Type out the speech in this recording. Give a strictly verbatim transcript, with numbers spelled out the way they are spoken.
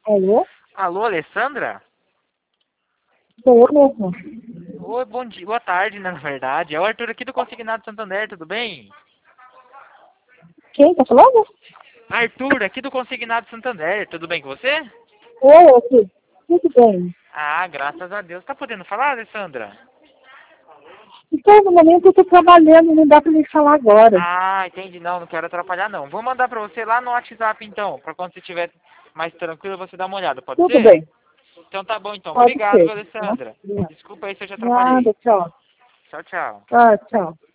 Alô? Alô, Alessandra? Sou eu mesmo. Oi, bom dia, boa tarde, né, na verdade. É o Arthur aqui do Consignado Santander, tudo bem? Quem tá falando? Arthur, aqui do Consignado Santander, tudo bem com você? Oi, aqui. Tudo bem. Ah, graças a Deus. Tá podendo falar, Alessandra? Então, no momento eu tô trabalhando, não dá pra me falar agora. Ah, entendi. Não, não quero atrapalhar, não. Vou mandar pra você lá no WhatsApp, então, pra quando você estiver mais tranquilo, você dá uma olhada, pode Tudo ser? bem. Então tá bom, então. Pode Obrigado, ser. viu, Tá? Alessandra. Obrigada. Desculpa aí se eu te atrapalhei. Nada, tchau. Tchau, tchau. Ah, tchau.